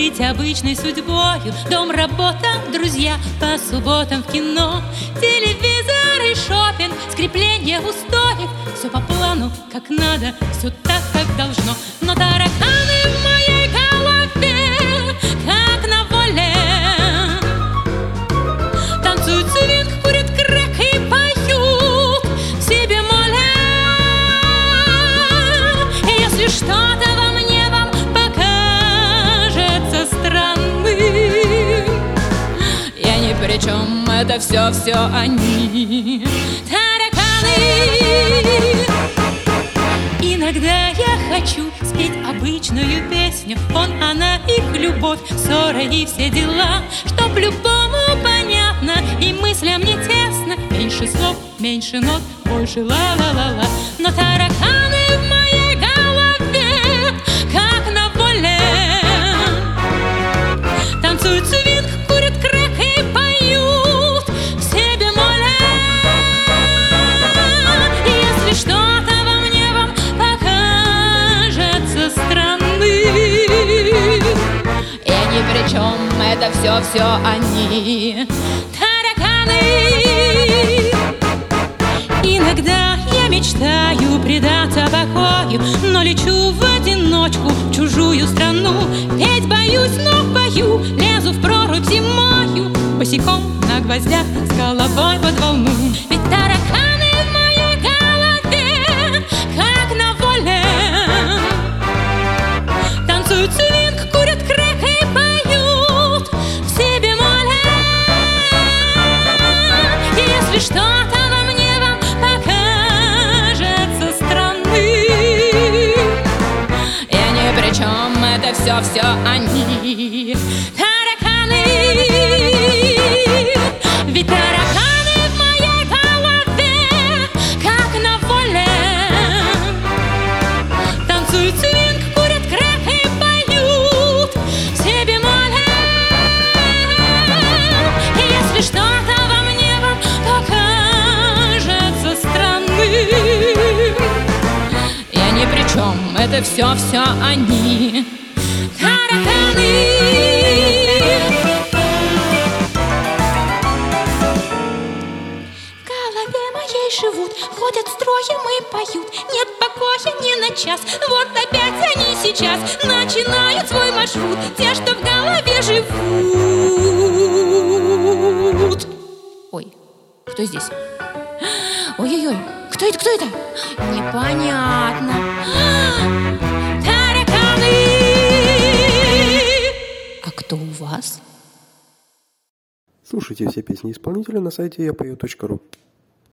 жить обычной судьбою. Дом, работа, друзья, по субботам в кино, телевизор и шопинг, скрепление устоев. Все по плану, как надо, все так, как должно. Но тараканы в моей голове, как на воле, танцуют свинг, курят крэк и поют си бемоле. И если что-то во мне вам покажется странным, я ни при чем, это все они, тараканы. Иногда я хочу спеть обычную песню, он, она, их любовь, ссора и все дела, чтоб любому понятно и мыслям не тесно. Меньше слов, меньше нот, больше ла-ла-ла-ла. Но тараканы в моей голове, как на воле, танцуют свинг, курят крэк и поют все бемоле. И если что-то во мне вам покажется странным, я ни при чем, это все они, тараканы. Иногда я мечтаю предаться покою, но лечу в одиночку в чужую страну. Петь боюсь, но пою, лезу в прорубь зимою, босиком на гвоздях, с головой под волну. Ведь тараканы в моей голове, как на воле, танцуют свинг, курят крэк и поют все бемоле. И если что-то во мне вам покажется странным, я ни при чем, это все они, тараканы. Ведь тараканы в моей голове, как на воле, танцуют свинг, курят крэк и поют все бемоле. И если что-то во мне вам покажется странным, я ни при чем, это все они, тараканы. В голове моей живут, ходят строем и поют, нет покоя ни на час. Вот опять они сейчас начинают свой маршрут, те, что в голове живут. Ой, кто здесь? Ой-ой-ой, кто это, кто это? Непонятно. Тараканы. А кто у вас? Слушайте все песни исполнителя на сайте yapою.ru.